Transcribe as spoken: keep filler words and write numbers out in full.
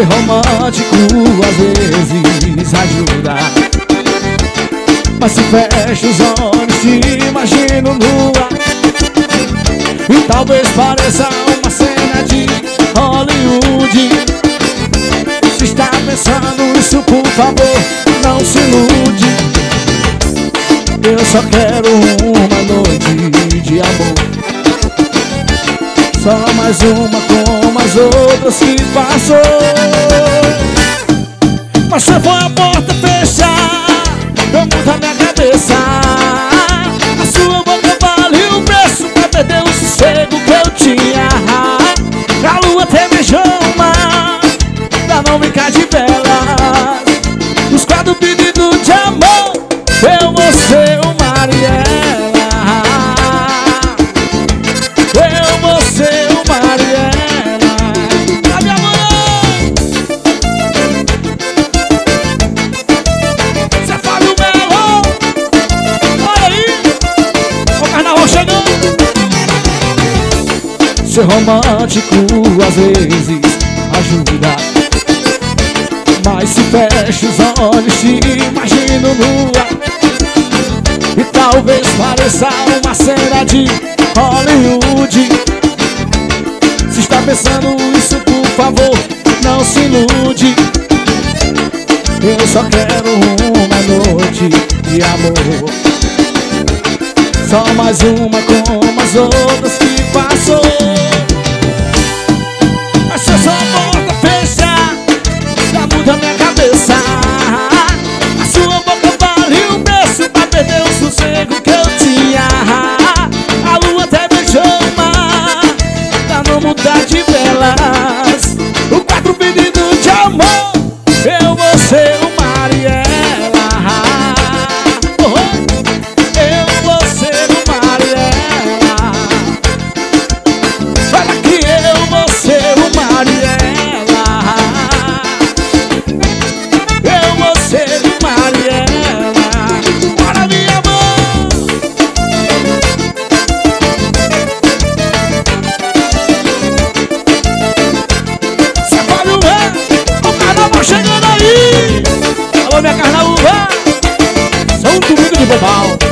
Ser romântico às vezes ajuda, mas se fecho os olhos te imagino nua. E talvez pareça uma cena de Hollywood. Se está pensando isso, por favor, não se ilude. Eu só quero uma noite de amor, só mais uma como as outras que passou. Mas se for a porta fechar, eu mudo a minha cabeça. A sua boca vale o preço pra perder o sossego que eu tinha. A lua até beijou o mar pra não brincar de velas. Nos quatro pedidos de amor, eu vou ser o Mariela. Eu vou ser o Mariela. Tá, minha mãe? Cê Fábio Melo, olha aí, o carnaval chegando. Ser romântico às vezes ajuda, mas se fecho os olhos te imagino nua. E talvez pareça uma cena de Hollywood. Se está pensando isso, por favor, não se ilude. Eu só quero uma noite de amor, só mais uma como as outras que passou. Mas se essa porta fechar, já muda minha cabeça. A sua boca vale o preço pra perder o sossego que eu tinha. A lua até beijou o mar pra não mudar de velas. O quatro pedidos de amor, eu vou ser o Mariela. Eu vou ser o Mariela. Fala que eu vou ser o Mariela. Eu vou ser o Mariela. Bora, minha mão. Cê pode ver, o carnaval chegando aí. Alô, minha carnaúva, São Domingo de Bobal.